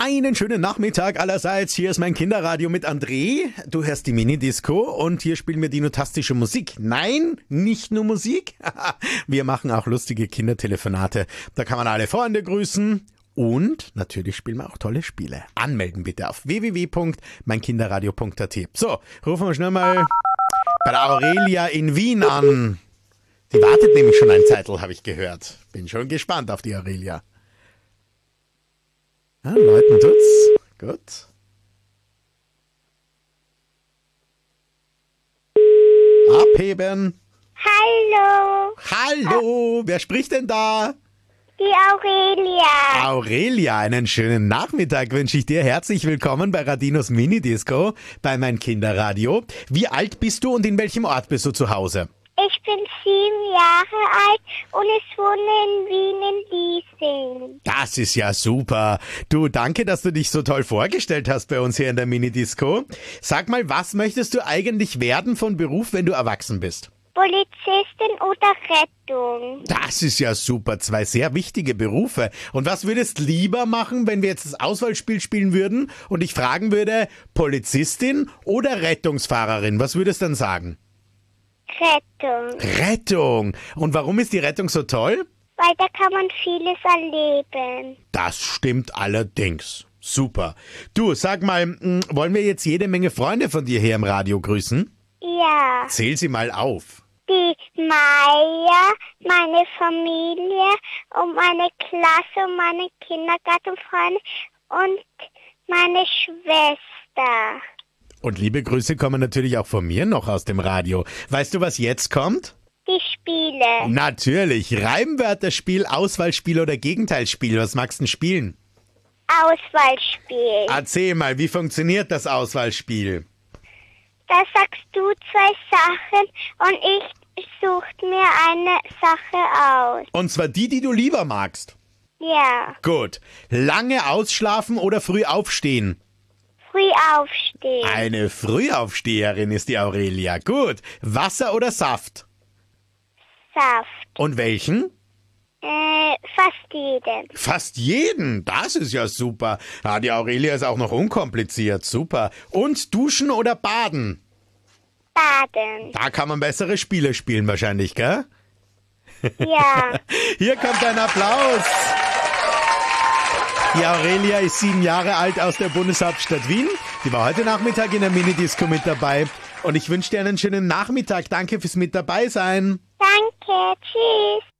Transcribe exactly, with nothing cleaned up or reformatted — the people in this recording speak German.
Einen schönen Nachmittag allerseits. Hier ist mein Kinderradio mit André. Du hörst die Mini-Disco und hier spielen wir dinotastische Musik. Nein, nicht nur Musik. Wir machen auch lustige Kindertelefonate. Da kann man alle Freunde grüßen. Und natürlich spielen wir auch tolle Spiele. Anmelden bitte auf w w w punkt mein kinderradio punkt a t. So, rufen wir schnell mal bei der Aurelia in Wien an. Die wartet nämlich schon ein Zeitl, habe ich gehört. Bin schon gespannt auf die Aurelia. Ja, läuten tut's. Gut. Abheben. Hallo, Hallo, wer spricht denn da? die Aurelia. Aurelia, einen schönen Nachmittag wünsche ich dir. Herzlich willkommen bei Radinos Mini-Disco, bei mein Kinderradio. Wie alt bist du und in welchem Ort bist du zu Hause? Ich bin sieben Jahre alt und ich wohne in Wien in Liesing. Das ist ja super. Du, danke, dass du dich so toll vorgestellt hast bei uns hier in der Mini-Disco. Sag mal, was möchtest du eigentlich werden von Beruf, wenn du erwachsen bist? Polizistin oder Rettung? Das ist ja super. Zwei sehr wichtige Berufe. Und was würdest lieber machen, wenn wir jetzt das Auswahlspiel spielen würden und ich fragen würde, Polizistin oder Rettungsfahrerin? Was würdest du dann sagen? Rettung. Rettung. Und warum ist die Rettung so toll? Weil da kann man vieles erleben. Das stimmt allerdings. Super. Du, sag mal, mh, wollen wir jetzt jede Menge Freunde von dir hier im Radio grüßen? Ja. Zähl sie mal auf. Die Maya, meine Familie und meine Klasse und meine Kindergartenfreunde und meine Schwester. Und liebe Grüße kommen natürlich auch von mir noch aus dem Radio. Weißt du, was jetzt kommt? Die Spiele. Natürlich. Reimwörterspiel, Auswahlspiel oder Gegenteilsspiel. Was magst du denn spielen? Auswahlspiel. Erzähl mal, wie funktioniert das Auswahlspiel? Da sagst du zwei Sachen und ich suche mir eine Sache aus. Und zwar die, die du lieber magst. Ja. Gut. Lange ausschlafen oder früh aufstehen? Früh aufstehen. Eine Frühaufsteherin ist die Aurelia. Gut. Wasser oder Saft? Saft. Und welchen? Äh, fast jeden. Fast jeden. Das ist ja super. Ah, die Aurelia ist auch noch unkompliziert. Super. Und duschen oder baden? Baden. Da kann man bessere Spiele spielen wahrscheinlich, gell? Ja. Hier kommt ein Applaus. Die Aurelia ist sieben Jahre alt aus der Bundeshauptstadt Wien. Die war heute Nachmittag in der Minidisco mit dabei. Und ich wünsche dir einen schönen Nachmittag. Danke fürs mit dabei sein. Danke. Tschüss.